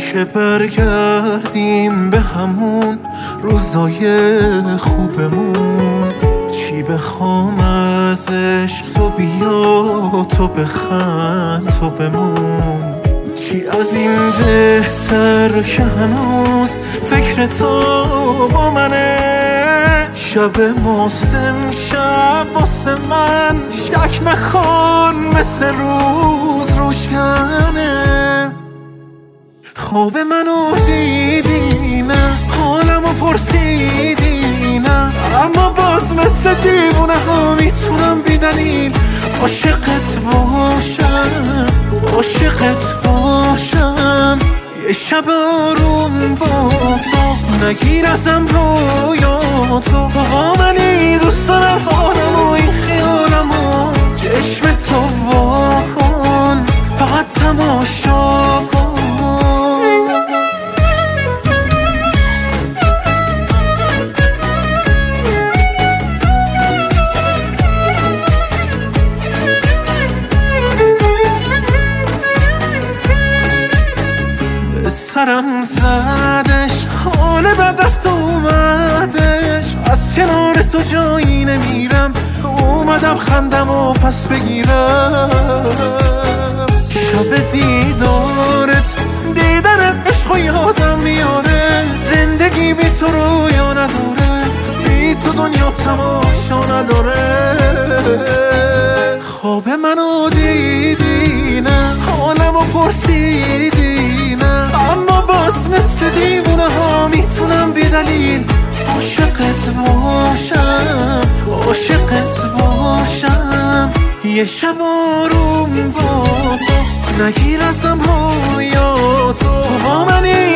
که برگردیم به همون روزای خوبمون. چی بخوام از عشق تو بیا تو بخند تو بمون. چی از این بهتر که هنوز فکر تو با منه. شب ماست امشب واسه من شک نکن مثل روز روشنه. خواب منو دیدی نه حالمو پرسیدی نه، اما باز مثل دیوونه ها میتونم بی دلیل عاشقت باشم عاشقت باشم. یه شب آروم با تو نگیر ازم رویاتو. تو با منی دوست دارم حالمو این خیالمو چشم تو وا کن فقط تماشا کن. سرم زدش حال بد رفت اومدش، از کنار تو جایی نمیرم اومدم خندم و پس بگیرم. شب دیدارت دیدنت عشق و یادم میاره، زندگی بی تو رویا نداره، بی تو دنیا تماشا نداره. خواب منو دیدی نه حالمو پرسیدی نه، اما باز مثل دیوونه ها میتونم بی دلیل عاشقت باشم عاشقت باشم. یه شب آروم با تو نگیر ازم رویاتو. تو با منی